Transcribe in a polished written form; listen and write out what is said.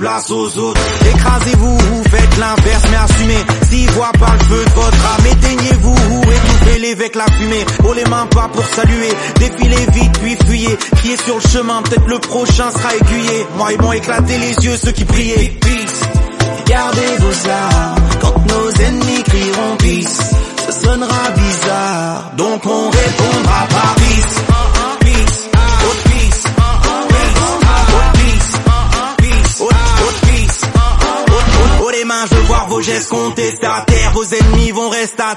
place aux autres. Écrasez-vous ou faites l'inverse mais assumez. S'ils voient pas le feu de votre âme, éteignez-vous ou étouffez-les avec la fumée. Haut les mains pas pour saluer, défilez vite puis fuyez. Criez sur le chemin, peut-être le prochain sera aiguillé. Moi ils vont éclater les yeux ceux qui priaient. Peace. Gardez vos armes, quand nos ennemis crieront peace, ça sonnera bizarre, donc on répondra par peace. Peace, oh peace, oh les mains, je veux voir vos gestes compter à terre, vos ennemis vont rester à